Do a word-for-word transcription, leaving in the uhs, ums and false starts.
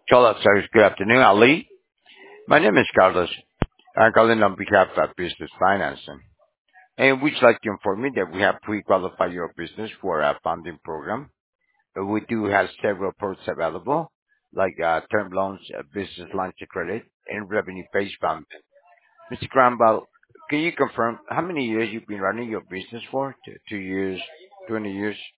Hello, sir. Good afternoon, Ali. My name is Carlos. I'm calling on behalf of Business Financing. And we'd like to inform you that we have pre-qualified your business for our funding program. Uh, We do have several products available, like uh, term loans, uh, business lines of credit, and revenue-based funding. mister Cramball, can you confirm how many years you've been running your business for? Two, two years, twenty years?